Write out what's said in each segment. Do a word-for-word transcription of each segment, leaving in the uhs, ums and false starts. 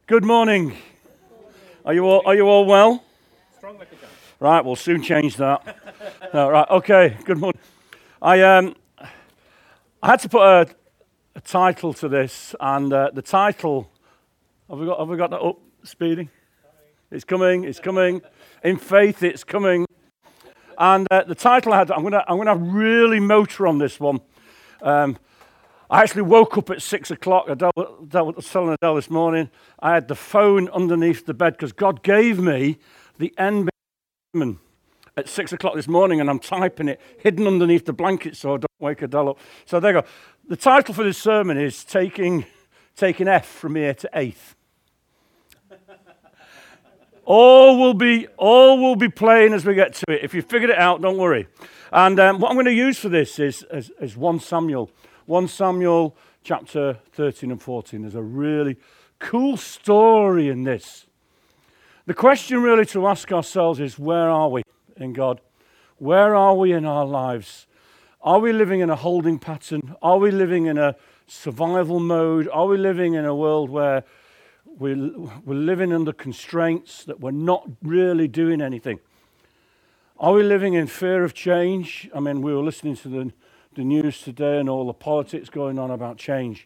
Good morning. Are you all, are you all well? Strong like a gun. Right, we'll soon change that. No, right, okay, good morning. I um, I had to put a, a title to this, and uh, the title, have we got, have we got that up, Speedy? It's coming, it's coming. In faith, it's coming. And uh, the title I had, I'm gonna, I'm gonna really motor on this one. Um, I actually woke up at six o'clock. Adele, Adele was telling Adele this morning. I had the phone underneath the bed because God gave me the N B sermon at six o'clock this morning, and I'm typing it hidden underneath the blanket so I don't wake Adele up. So there you go. The title for this sermon is Taking, taking F from here to eighth. all will be all will be plain as we get to it. If you figured it out, don't worry. And um, what I'm going to use for this is, is, is First Samuel. First Samuel chapter thirteen and fourteen. There's a really cool story in this. The question really to ask ourselves is, where are we in God? Where are we in our lives? Are we living in a holding pattern? Are we living in a survival mode? Are we living in a world where we're, we're living under constraints, that we're not really doing anything? Are we living in fear of change? I mean, we were listening to the the news today and all the politics going on about change.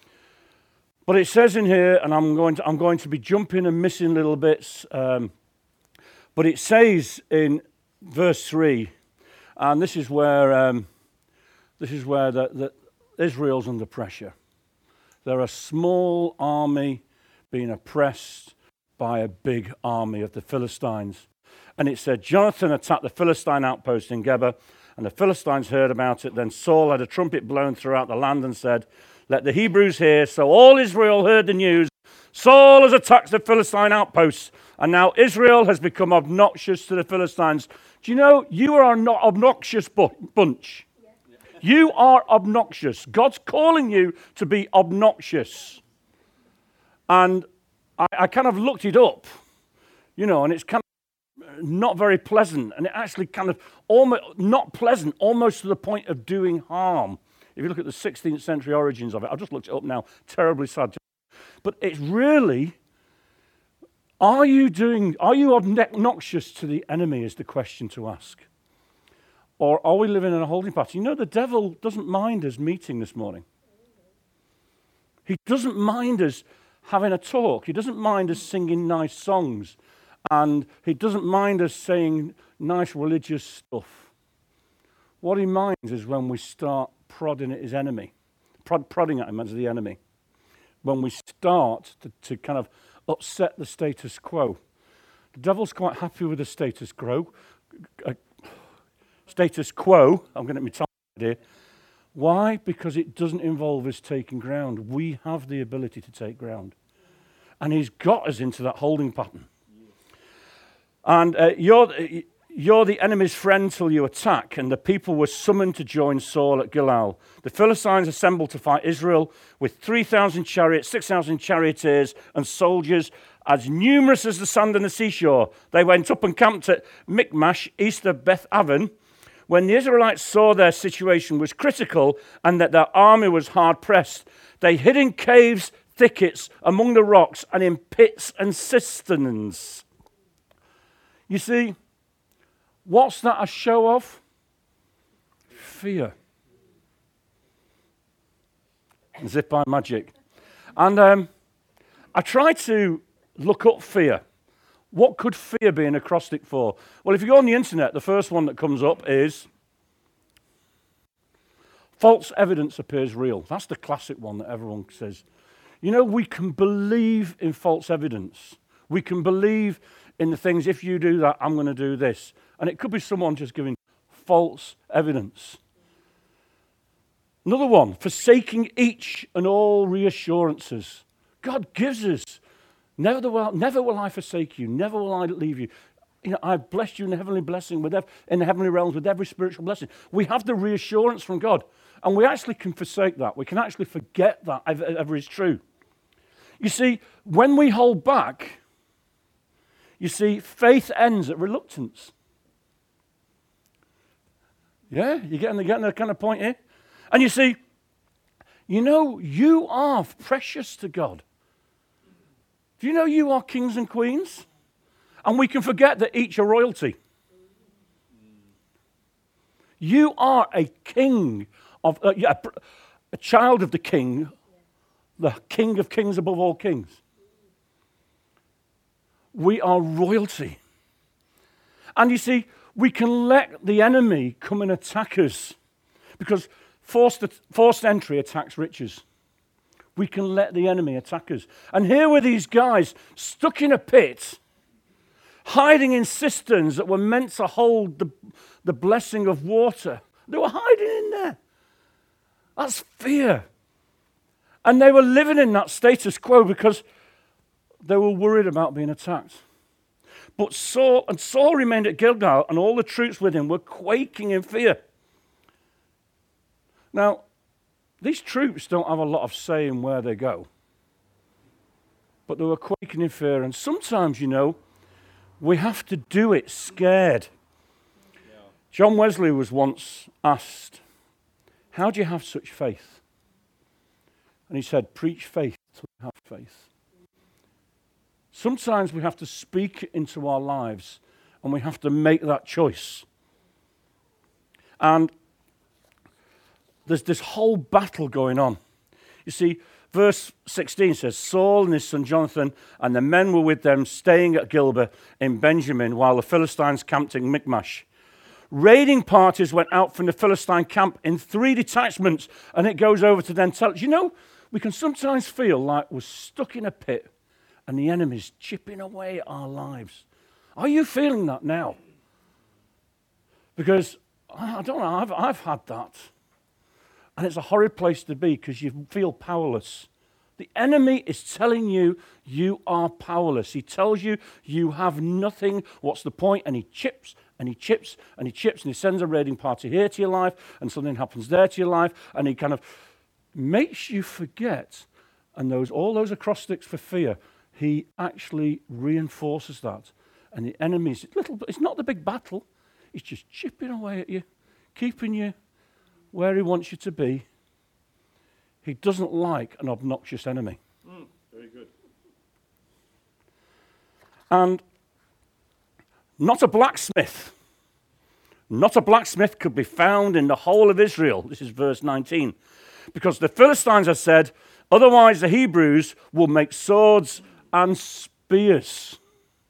But it says in here, and I'm going to I'm going to be jumping and missing little bits, um, but it says in verse three, and this is where um, this is where the, the Israel's under pressure. They're a small army being oppressed by a big army of the Philistines. And it said, Jonathan attacked the Philistine outpost in Geba, and the Philistines heard about it. Then Saul had a trumpet blown throughout the land and said, let the Hebrews hear. So all Israel heard the news. Saul has attacked the Philistine outposts, and now Israel has become obnoxious to the Philistines. Do you know, you are not obnoxious bu- bunch. You are obnoxious. God's calling you to be obnoxious. And I, I kind of looked it up, you know, and it's kind of not very pleasant, and it actually kind of almost not pleasant, almost to the point of doing harm. If you look at the sixteenth century origins of it, I've just looked it up now, terribly sad. But it's really, are you doing, are you obnoxious to the enemy is the question to ask. Or are we living in a holding pattern? You know, the devil doesn't mind us meeting this morning. He doesn't mind us having a talk. He doesn't mind us singing nice songs. And he doesn't mind us saying nice religious stuff. What he minds is when we start prodding at his enemy, prod, prodding at him as the enemy. When we start to, to kind of upset the status quo. The devil's quite happy with the status quo. Uh, status quo, I'm going to get my time here. Why? Because it doesn't involve us taking ground. We have the ability to take ground. And he's got us into that holding pattern. And uh, you're, you're the enemy's friend till you attack. And the people were summoned to join Saul at Gilgal. The Philistines assembled to fight Israel with three thousand chariots, six thousand charioteers and soldiers, as numerous as the sand on the seashore. They went up and camped at Michmash, east of Beth Aven. When the Israelites saw their situation was critical and that their army was hard pressed, they hid in caves, thickets, among the rocks, and in pits and cisterns. You see, what's that a show of? Fear. As if by magic. And um, I tried to look up fear. What could fear be an acrostic for? Well, if you go on the internet, the first one that comes up is false evidence appears real. That's the classic one that everyone says. You know, we can believe in false evidence. We can believe in the things, if you do that, I'm going to do this. And it could be someone just giving false evidence. Another one, forsaking each and all reassurances. God gives us, never will, never will I forsake you, never will I leave you. You know, I've blessed you in the heavenly blessing, with ev- in the heavenly realms with every spiritual blessing. We have the reassurance from God, and we actually can forsake that. We can actually forget that if it ever is true. You see, when we hold back, you see, faith ends at reluctance. Yeah, you're getting, getting the kind of point here? And you see, you know, you are precious to God. Do you know you are kings and queens? And we can forget that each are royalty. You are a king of, uh, yeah, a, a child of the king, the king of kings above all kings. We are royalty. And you see, we can let the enemy come and attack us because forced, forced entry attacks riches. We can let the enemy attack us. And here were these guys stuck in a pit, hiding in cisterns that were meant to hold the, the blessing of water. They were hiding in there. That's fear. And they were living in that status quo because they were worried about being attacked. But Saul, and Saul remained at Gilgal, and all the troops with him were quaking in fear. Now, these troops don't have a lot of say in where they go. But they were quaking in fear. And sometimes, you know, we have to do it scared. Yeah. John Wesley was once asked, how do you have such faith? And he said, preach faith till you have faith. Sometimes we have to speak it into our lives and we have to make that choice. And there's this whole battle going on. You see, verse sixteen says, Saul and his son Jonathan and the men were with them staying at Gilboa in Benjamin while the Philistines camped in Michmash. Raiding parties went out from the Philistine camp in three detachments, and it goes over to then tell. You know, we can sometimes feel like we're stuck in a pit and the enemy's chipping away at our lives. Are you feeling that now? Because, I don't know, I've, I've had that. And it's a horrid place to be because you feel powerless. The enemy is telling you you are powerless. He tells you you have nothing. What's the point? And he chips and he chips and he chips and he sends a raiding party here to your life and something happens there to your life and he kind of makes you forget. And those all those acrostics for fear, he actually reinforces that. And the enemy's little. It's not the big battle. He's just chipping away at you, keeping you where he wants you to be. He doesn't like an obnoxious enemy. Mm, very good. And not a blacksmith, not a blacksmith could be found in the whole of Israel. This is verse nineteen. Because the Philistines have said, otherwise the Hebrews will make swords and spears.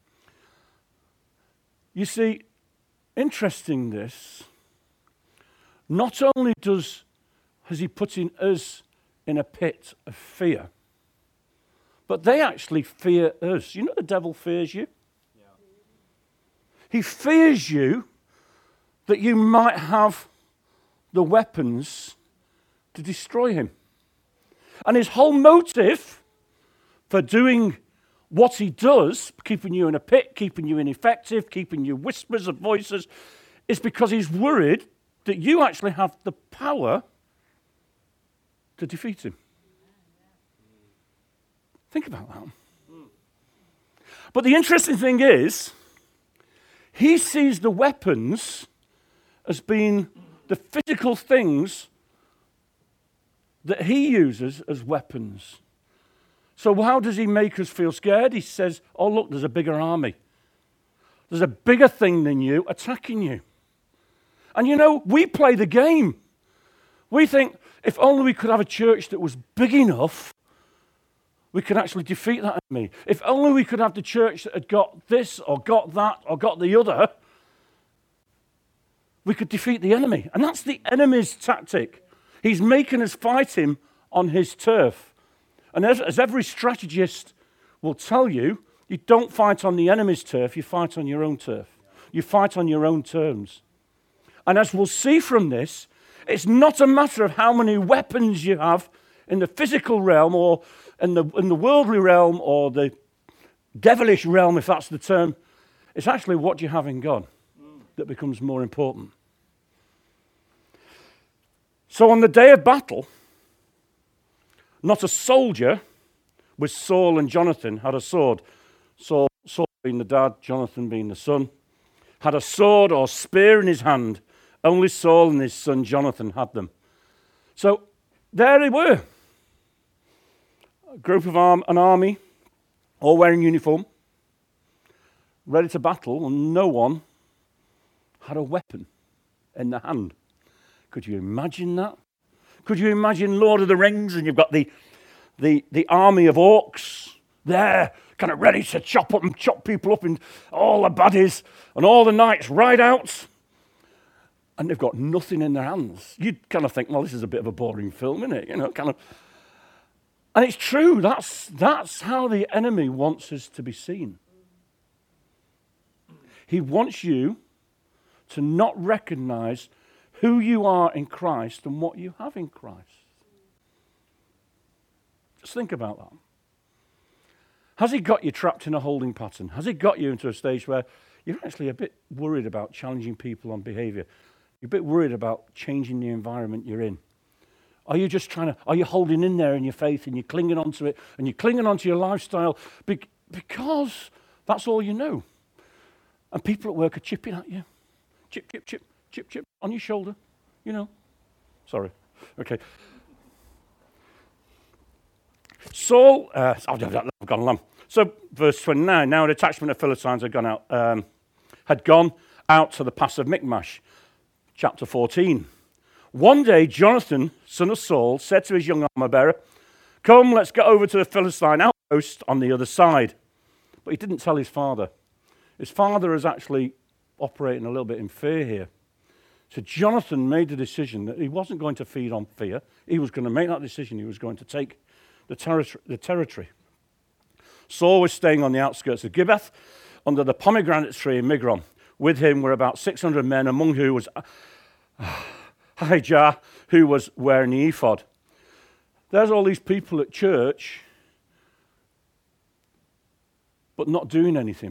You see, interesting this, not only does has he put in us in a pit of fear, but they actually fear us. You know the devil fears you? Yeah. He fears you that you might have the weapons to destroy him. And his whole motive for doing what he does, keeping you in a pit, keeping you ineffective, keeping you whispers of voices, is because he's worried that you actually have the power to defeat him. Think about that. But the interesting thing is, he sees the weapons as being the physical things that he uses as weapons. So how does he make us feel scared? He says, oh, look, there's a bigger army. There's a bigger thing than you attacking you. And you know, we play the game. We think, if only we could have a church that was big enough, we could actually defeat that enemy. If only we could have the church that had got this or got that or got the other, we could defeat the enemy. And that's the enemy's tactic. He's making us fight him on his turf. And as, as every strategist will tell you, you don't fight on the enemy's turf, you fight on your own turf. You fight on your own terms. And as we'll see from this, it's not a matter of how many weapons you have in the physical realm or in the, in the worldly realm or the devilish realm, if that's the term. It's actually what you have in God that becomes more important. So on the day of battle, not a soldier with Saul and Jonathan had a sword. Saul, Saul being the dad, Jonathan being the son, had a sword or spear in his hand. Only Saul and his son Jonathan had them. So there they were. A group of arm, an army all wearing uniform, ready to battle, and no one had a weapon in their hand. Could you imagine that? Could you imagine Lord of the Rings and you've got the, the, the army of orcs there, kind of ready to chop up and chop people up, and all the baddies and all the knights ride out, and they've got nothing in their hands. You'd kind of think, well, this is a bit of a boring film, isn't it? You know, kind of. And it's true. That's, that's how the enemy wants us to be seen. He wants you to not recognize who you are in Christ and what you have in Christ. Just think about that. Has he got you trapped in a holding pattern? Has he got you into a stage where you're actually a bit worried about challenging people on behavior? You're a bit worried about changing the environment you're in? Are you just trying to, are you holding in there in your faith and you're clinging onto it and you're clinging onto your lifestyle be- because that's all you know? And people at work are chipping at you. Chip, chip, chip, chip, chip on your shoulder, you know. Sorry. Okay. Saul, uh, I've gone along. So, verse twenty-nine, now a detachment of Philistines had gone out, um, had gone out to the pass of Michmash. Chapter fourteen. One day, Jonathan, son of Saul, said to his young armor-bearer, "Come, let's get over to the Philistine outpost on the other side." But he didn't tell his father. His father is actually operating a little bit in fear here. So Jonathan made the decision that he wasn't going to feed on fear. He was going to make that decision. He was going to take the, terri- the territory. Saul was staying on the outskirts of Gibeath under the pomegranate tree in Migron. With him were about six hundred men, among whom was Ahijah, who was wearing the ephod. There's all these people at church, but not doing anything.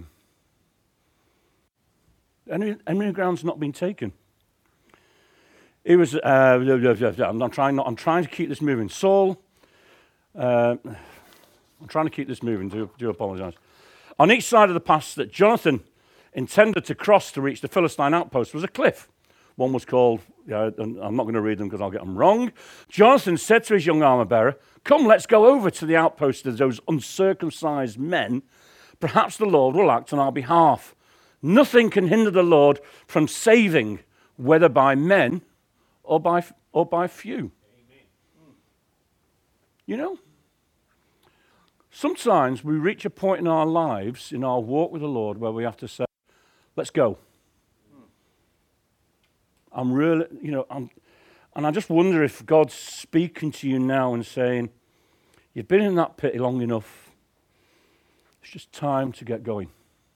Enemy, enemy ground's not been taken. It was. Uh, I'm trying. Not, I'm trying to keep this moving. Saul. Uh, I'm trying to keep this moving. Do, do apologise. On each side of the pass that Jonathan intended to cross to reach the Philistine outpost was a cliff. One was called. Uh, and I'm not going to read them because I'll get them wrong. Jonathan said to his young armor-bearer, "Come, let's go over to the outpost of those uncircumcised men. Perhaps the Lord will act on our behalf. Nothing can hinder the Lord from saving, whether by men or by or by few." Amen. You know, sometimes we reach a point in our lives, in our walk with the Lord, where we have to say, "Let's go." I'm really, you know, I'm, and I just wonder if God's speaking to you now and saying, "You've been in that pit long enough. It's just time to get going."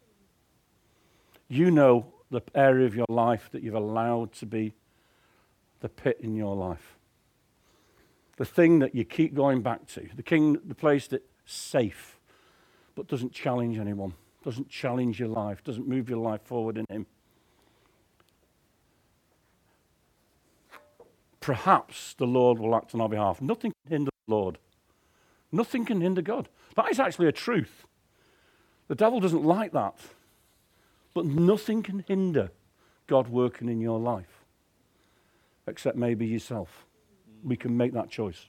You know the area of your life that you've allowed to be the pit in your life. The thing that you keep going back to. The king, the place that's safe, but doesn't challenge anyone. Doesn't challenge your life. Doesn't move your life forward in him. Perhaps the Lord will act on our behalf. Nothing can hinder the Lord. Nothing can hinder God. That is actually a truth. The devil doesn't like that. But nothing can hinder God working in your life, except maybe yourself. We can make that choice.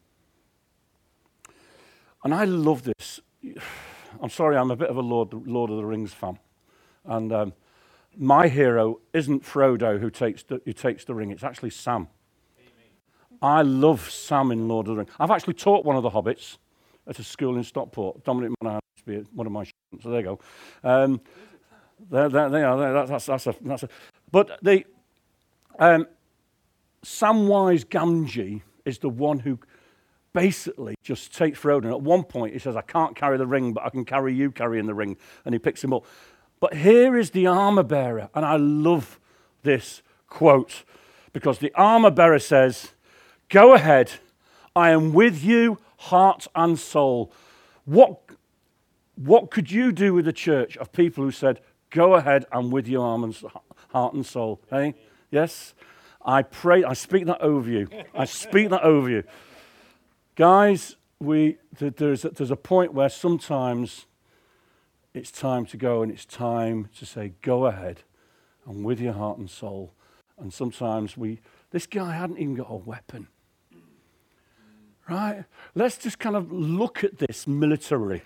And I love this. I'm sorry, I'm a bit of a Lord, Lord of the Rings fan. And um, my hero isn't Frodo who takes the, who takes the ring. It's actually Sam. I love Sam in Lord of the Rings. I've actually taught one of the hobbits at a school in Stockport. Dominic Monaghan used to be one of my students, so there you go. Um, there, there, they are. There, that's, that's, a, that's a. But the um, Samwise Gamgee is the one who basically just takes Frodo. And at one point, he says, "I can't carry the ring, but I can carry you carrying the ring," and he picks him up. But here is the armor bearer, and I love this quote because the armor bearer says, "Go ahead, I am with you, heart and soul." What, what could you do with a church of people who said, "Go ahead, I'm with you, arm and, heart and soul"? Hey? Yes? I pray, I speak that over you. I speak that over you. Guys, we there's a, there's a point where sometimes it's time to go and it's time to say, "Go ahead, I'm with your heart and soul." And sometimes we, this guy hadn't even got a weapon. Right? Let's just kind of look at this militarily.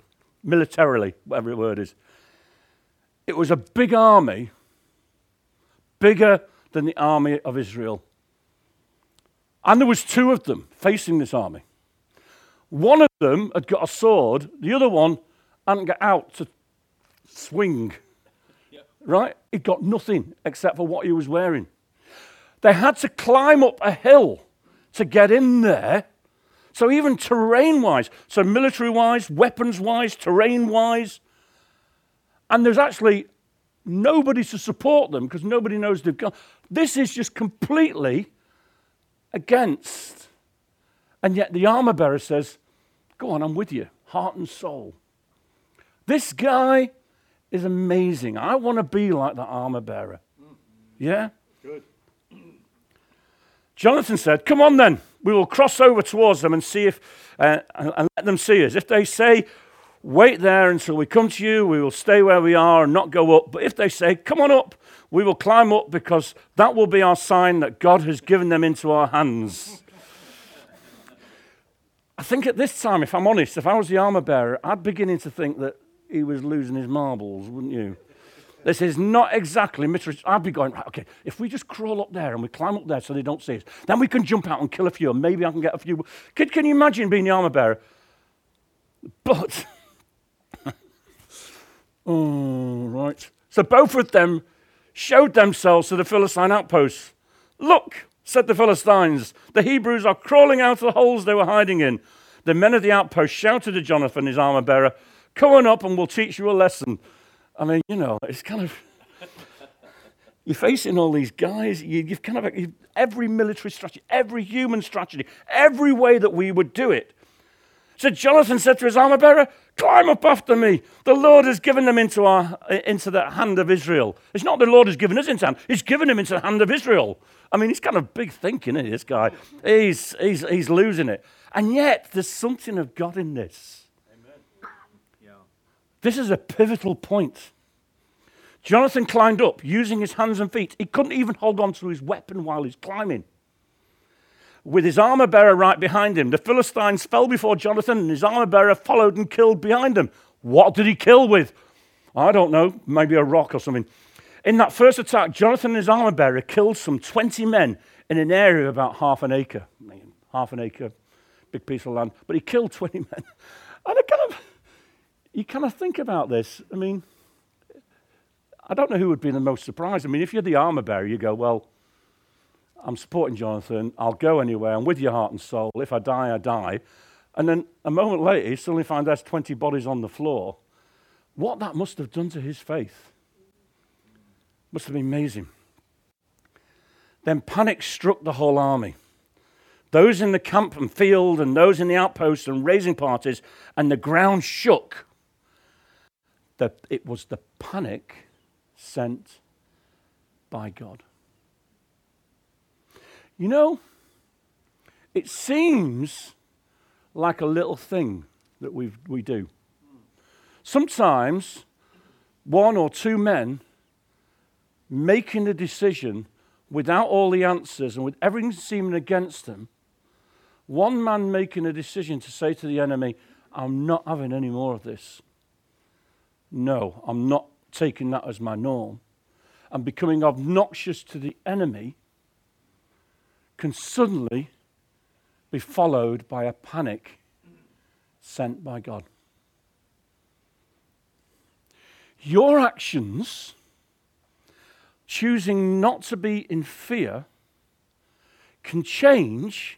militarily, whatever the word is. It was a big army, bigger than the army of Israel. And there was two of them facing this army. One of them had got a sword, the other one hadn't got out to swing. Yep. Right? He'd got nothing except for what he was wearing. They had to climb up a hill to get in there. So even terrain-wise, so military-wise, weapons-wise, terrain-wise, and there's actually nobody to support them because nobody knows they've gone. This is just completely against. And yet the armor bearer says, go on, I'm with you, heart and soul. This guy is amazing. I want to be like the armor bearer. Yeah? Good. Jonathan said, come on then, we will cross over towards them and see if, uh, and, and let them see us. If they say, wait there until we come to you, we will stay where we are and not go up. But if they say, come on up, we will climb up because that will be our sign that God has given them into our hands. I think at this time, if I'm honest, if I was the armor bearer, I'd be beginning to think that he was losing his marbles, wouldn't you? This is not exactly military. I'd be going, right, okay, if we just crawl up there and we climb up there so they don't see us, then we can jump out and kill a few and maybe I can get a few. Can, can you imagine being the armor bearer? But, oh, right. So both of them showed themselves to the Philistine outposts. Look, said the Philistines, the Hebrews are crawling out of the holes they were hiding in. The men of the outpost shouted to Jonathan, his armor bearer, come on up and we'll teach you a lesson. I mean, you know, it's kind of, you're facing all these guys, you, you've kind of, you've, every military strategy, every human strategy, every way that we would do it. So Jonathan said to his armor bearer, climb up after me. The Lord has given them into our into the hand of Israel. It's not the Lord has given us into hand, he's given them into the hand of Israel. I mean, he's kind of big thinking, isn't he, this guy? He's, he's, he's losing it. And yet, there's something of God in this. This is a pivotal point. Jonathan climbed up using his hands and feet. He couldn't even hold on to his weapon while he's climbing. With his armor bearer right behind him, the Philistines fell before Jonathan and his armor bearer followed and killed behind him. What did he kill with? I don't know, maybe a rock or something. In that first attack, Jonathan and his armor bearer killed some twenty men in an area of about half an acre. I mean, half an acre, big piece of land. But he killed twenty men. And I kind of... You kind of think about this. I mean, I don't know who would be the most surprised. I mean, if you're the armor bearer, you go, well, I'm supporting Jonathan. I'll go anywhere. I'm with your heart and soul. If I die, I die. And then a moment later, you suddenly find there's twenty bodies on the floor. What that must have done to his faith must have been amazing. Then panic struck the whole army. Those in the camp and field and those in the outposts and raising parties, and the ground shook. That it was the panic sent by God. You know, it seems like a little thing that we we do. Sometimes one or two men making a decision without all the answers and with everything seeming against them, one man making a decision to say to the enemy, I'm not having any more of this. No, I'm not taking that as my norm. And becoming obnoxious to the enemy can suddenly be followed by a panic sent by God. Your actions, choosing not to be in fear, can change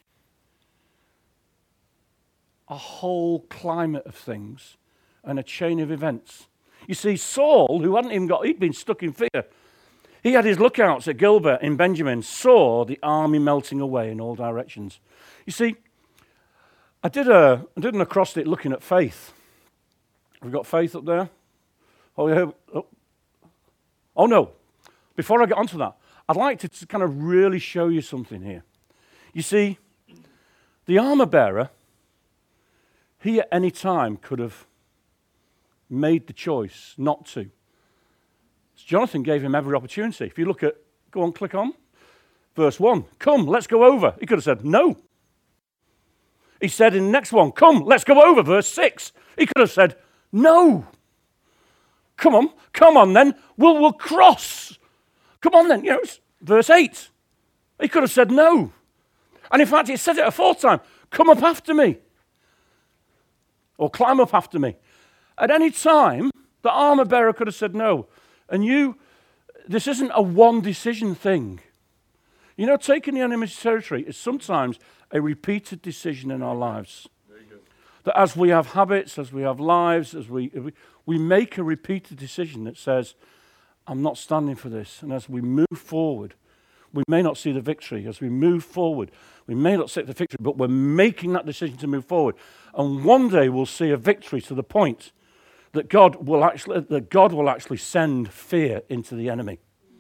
a whole climate of things and a chain of events. You see, Saul, who hadn't even got, he'd been stuck in fear. He had his lookouts at Gilbert in Benjamin, saw the army melting away in all directions. You see, I did, a, I did an acrostic looking at faith. Have we got faith up there? Oh, yeah. Oh. oh, no. Before I get onto that, I'd like to kind of really show you something here. You see, the armor bearer, he at any time could have made the choice not to. Jonathan gave him every opportunity. If you look at, go on, click on, verse one, come, let's go over. He could have said no. He said in the next one, come, let's go over, verse six. He could have said no. Come on, come on then. We'll, we'll cross. Come on then. You know, it's verse eight. He could have said no. And in fact, he said it a fourth time. Come up after me. Or climb up after me. At any time, the armor bearer could have said no. And you, this isn't a one decision thing. You know, taking the enemy's territory is sometimes a repeated decision in our lives. That as we have habits, as we have lives, as we, we we make a repeated decision that says, I'm not standing for this. And as we move forward, we may not see the victory. As we move forward, we may not see the victory, but we're making that decision to move forward. And one day we'll see a victory to the point that God will actually that God will actually send fear into the enemy.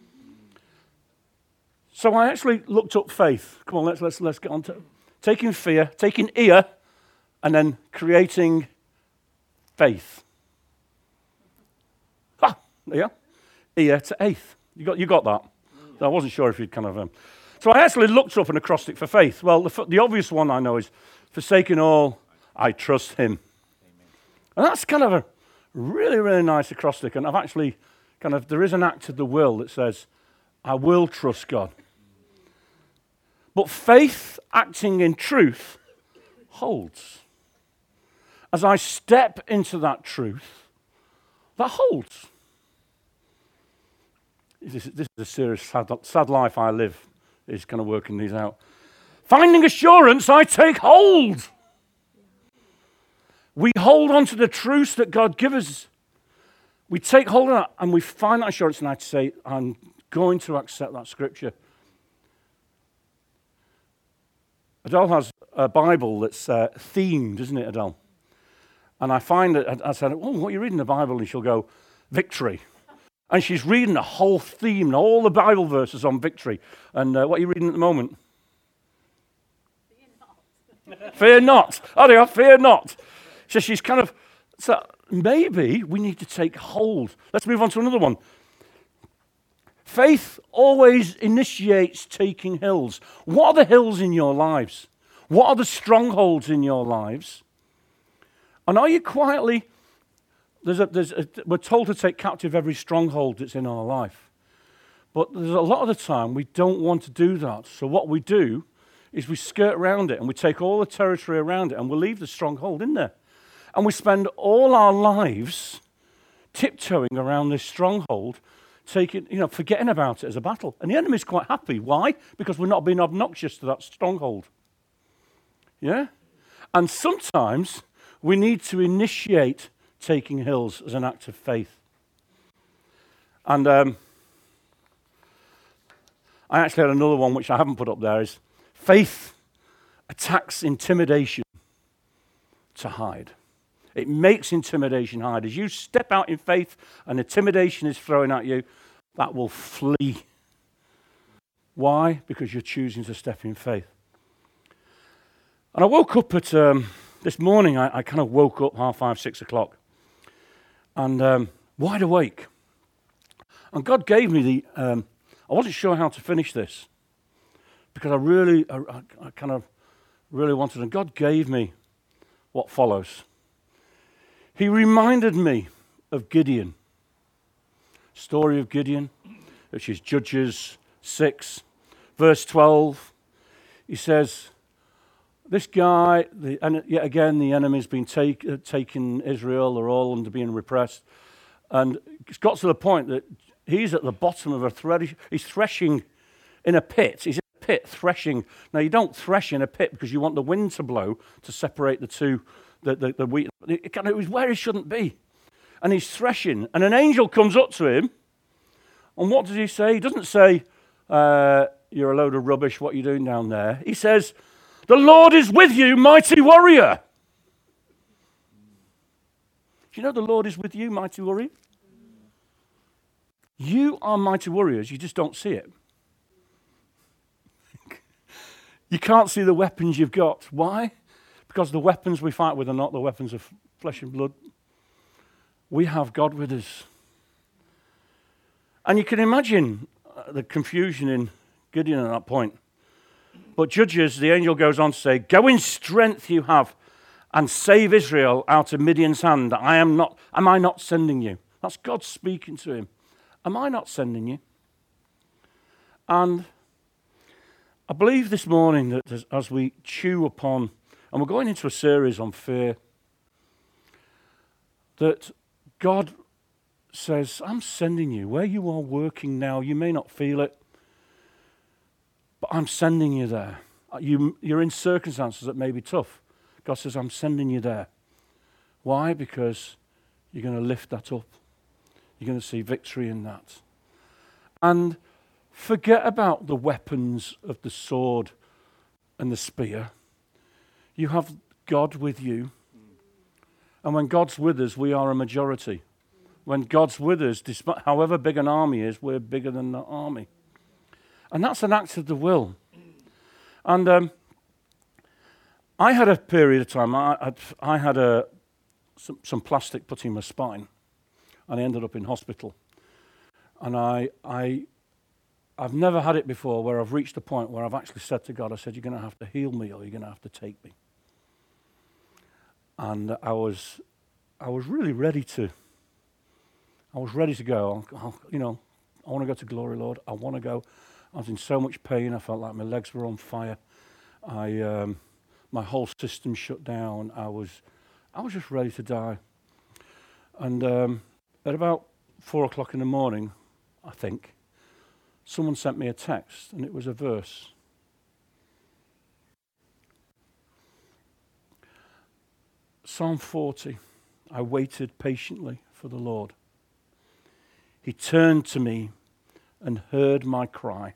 So I actually looked up faith. Come on, let's let's let's get on to taking fear, taking ear, and then creating faith. Ah, yeah, ear to eighth. You got you got that? I wasn't sure if you'd kind of. Um... So I actually looked up an acrostic for faith. Well, the, the obvious one I know is forsaking all, I trust Him. Amen. And that's kind of a really really nice acrostic. And I've actually kind of there is an act of the will that says, I will trust God. But faith acting in truth holds. As I step into that truth, that holds. This is, this is a serious, sad, sad life I live, is kind of working these out. Finding assurance, I take hold. We hold on to the truths that God gives us. We take hold of that and we find that assurance, and I say, I'm going to accept that scripture. Adele has a Bible that's uh, themed, isn't it, Adele? And I find that I said, oh, what are you reading the Bible? And she'll go, victory. And she's reading the whole theme, all the Bible verses on victory. And uh, what are you reading at the moment? Fear not. Fear not. Oh, they are, fear not. So she's kind of, so maybe we need to take hold. Let's move on to another one. Faith always initiates taking hills. What are the hills in your lives? What are the strongholds in your lives? And are you quietly, there's a, there's a, we're told to take captive every stronghold that's in our life. But there's a lot of the time we don't want to do that. So what we do is we skirt around it and we take all the territory around it and we leave the stronghold in there. And we spend all our lives tiptoeing around this stronghold, taking, you know, forgetting about it as a battle. And the enemy's quite happy. Why? Because we're not being obnoxious to that stronghold. Yeah? And sometimes we need to initiate taking hills as an act of faith. And um, I actually had another one which I haven't put up there, is faith attacks intimidation to hide. It makes intimidation hide. As you step out in faith and intimidation is thrown at you, that will flee. Why? Because you're choosing to step in faith. And I woke up at, um, this morning, I, I kind of woke up half five, six o'clock, and um, wide awake. And God gave me the, um, I wasn't sure how to finish this, because I really, I, I kind of really wanted, and God gave me what follows. He reminded me of Gideon. Story of Gideon, which is Judges six, verse twelve. He says, this guy, the, and yet again the enemy's been take, uh, taking Israel, they're all under being repressed. And it's got to the point that he's at the bottom of a thread. He's threshing in a pit. He's in a pit threshing. Now you don't thresh in a pit because you want the wind to blow to separate the two, the, the, the wheat. It, it was where he shouldn't be. And he's threshing, and an angel comes up to him, and what does he say? He doesn't say, uh, you're a load of rubbish, what are you doing down there? He says, the Lord is with you, mighty warrior. Do you know the Lord is with you, mighty warrior? You are mighty warriors, you just don't see it. You can't see the weapons you've got. Why? Because the weapons we fight with are not the weapons of flesh and blood. We have God with us. And you can imagine the confusion in Gideon at that point. But Judges, the angel goes on to say, go in strength you have, and save Israel out of Midian's hand. I am not, am I not sending you? That's God speaking to him. Am I not sending you? And I believe this morning that as, as we chew upon, and we're going into a series on fear, that God says, I'm sending you. Where you are working now, you may not feel it, but I'm sending you there. You, you're in circumstances that may be tough. God says, I'm sending you there. Why? Because you're going to lift that up. You're going to see victory in that. And forget about the weapons of the sword and the spear. You have God with you. And when God's with us, we are a majority. When God's with us, despite however big an army is, we're bigger than the army. And that's an act of the will. And um, I had a period of time, I, I'd, I had a, some, some plastic put in my spine, and I ended up in hospital. And I, I, I've never had it before where I've reached a point where I've actually said to God, I said, you're going to have to heal me or you're going to have to take me. And I was, I was really ready to, I was ready to go. I, you know, I want to go to glory, Lord. I want to go. I was in so much pain. I felt like my legs were on fire. I, um, my whole system shut down. I was, I was just ready to die. And um, at about four o'clock in the morning, I think, someone sent me a text, and it was a verse. Psalm forty, I waited patiently for the Lord. He turned to me and heard my cry.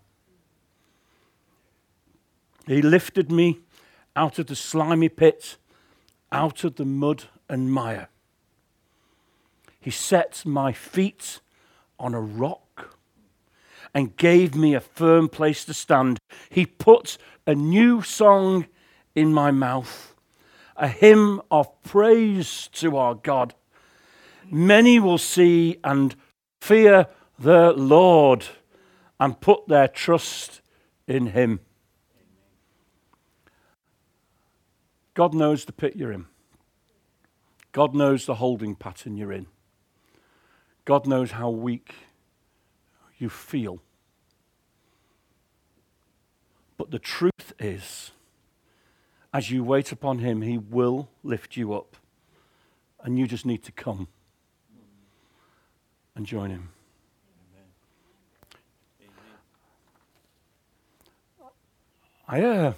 He lifted me out of the slimy pit, out of the mud and mire. He set my feet on a rock and gave me a firm place to stand. He put a new song in my mouth, a hymn of praise to our God. Many will see and fear the Lord and put their trust in him. God knows the pit you're in. God knows the holding pattern you're in. God knows how weak you feel. But the truth is, as you wait upon him, he will lift you up. And you just need to come and join him. I, uh,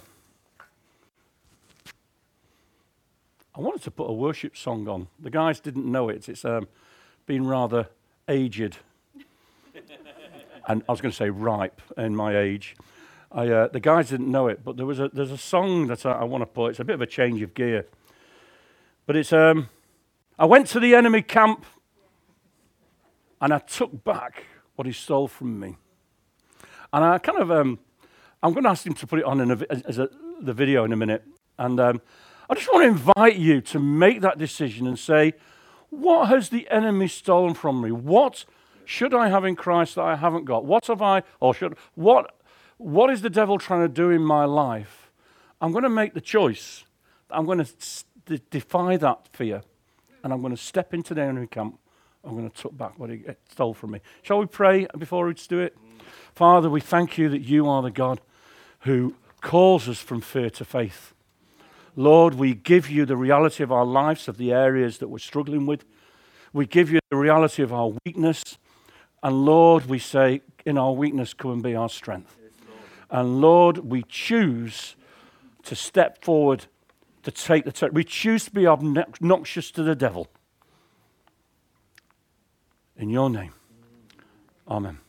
I wanted to put a worship song on. The guys didn't know it. It's um, been rather aged. And I was going to say ripe in my age. I, uh, the guys didn't know it, but there was a there's a song that I, I want to put. It's a bit of a change of gear. But it's, um, I went to the enemy camp and I took back what he stole from me. And I kind of, um, I'm going to ask him to put it on in a, as a, the video in a minute. And um, I just want to invite you to make that decision and say, what has the enemy stolen from me? What should I have in Christ that I haven't got? What have I, or should, what, what is the devil trying to do in my life? I'm going to make the choice. I'm going to d- defy that fear. And I'm going to step into the enemy camp. I'm going to tuck back what he stole from me. Shall we pray before we do it? Mm. Father, we thank you that you are the God who calls us from fear to faith. Lord, we give you the reality of our lives, of the areas that we're struggling with. We give you the reality of our weakness. And Lord, we say, in our weakness, come and be our strength. Yes, Lord. And Lord, we choose to step forward, to take the t- we choose to be obnoxious to the devil. In your name. Amen.